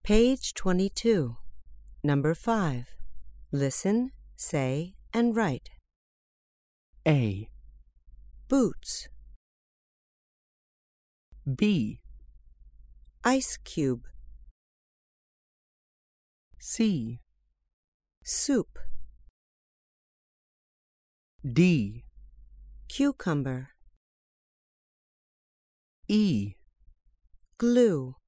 Page 22. Number 5. Listen, say, and write. A, Boots. B, Ice cube. C, Soup. D, Cucumber. E, Glue.